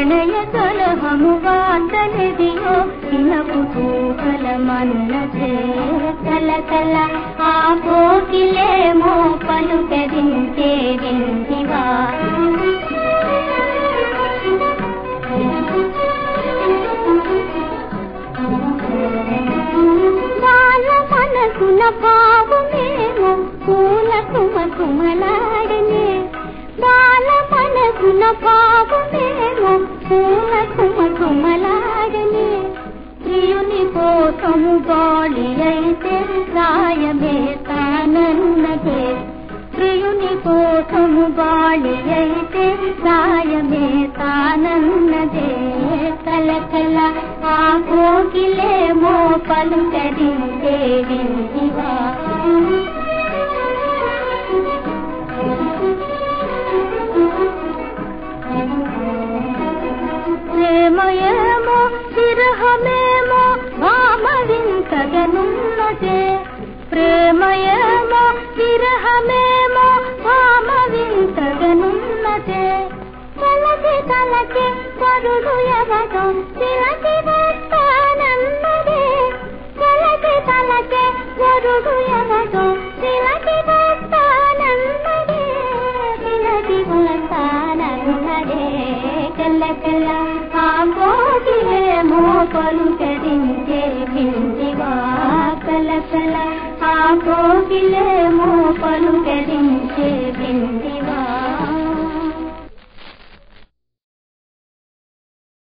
ప్రణయ కలహము వార్తలెదియో కుతూహలమన్నదే కలకల ఆ కోకిలేమో పలుకరించే వింటివా బాల మనసున భావమేమో పూల కుమకుమలాడనే బాల మనసున భావమేమో పూల కుమకుమలాడనే ప్రియుని కోసము గాలి అయితే రాయమే తానన్నదే ప్రియుని కోసము గాలి అయితే రాయమే తానన్నదే కలకల ఆ కోకిలేమో పలుకరించే వింటివా ప్రేమయేమో విరహమేమో భామ వింతగనున్నదే ప్రేమయేమో విరహమేమో భామ వింతగనున్నదే తలకి తలకి వరుడు ఎవరో తిలకి వస్తానన్నదే తలకి తలకి వరుడు ఎవరో తిలకి వస్తానన్నదే తిలకి వస్తానన్నదే కల్లకల్ల ఆ కోకిలేమో పలుకరించే వింటివా కలకల ఆ కోకిలేమో పలుకరించే వింటివా